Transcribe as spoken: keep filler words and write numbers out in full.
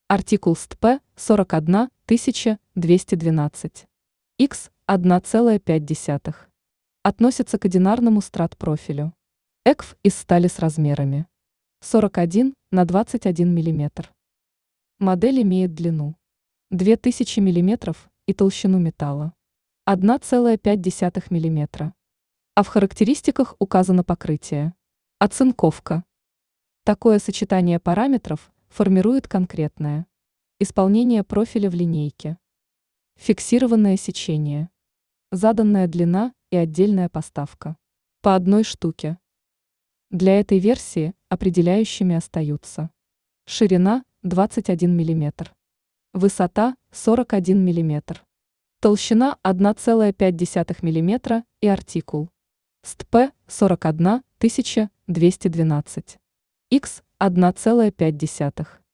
Артикул ст.п. сорок одна тысяча двести двенадцать. Х одна целая пять десятых. Относится к одинарному страт-профилю. ЭКФ из стали с размерами сорок один на двадцать один миллиметр. Модель имеет длину две тысячи миллиметров и толщину металла одна целая пять десятых миллиметра. А в характеристиках указано покрытие. Оцинковка. Такое сочетание параметров формирует конкретное исполнение профиля в линейке. Фиксированное сечение. Заданная длина и отдельная поставка. По одной штуке. Для этой версии определяющими остаются ширина двадцать один миллиметр, высота сорок один миллиметр, толщина одна целая пять десятых миллиметра и артикул ст.п. сорок одна тысяча двести двенадцать. Х одна целая пять десятых.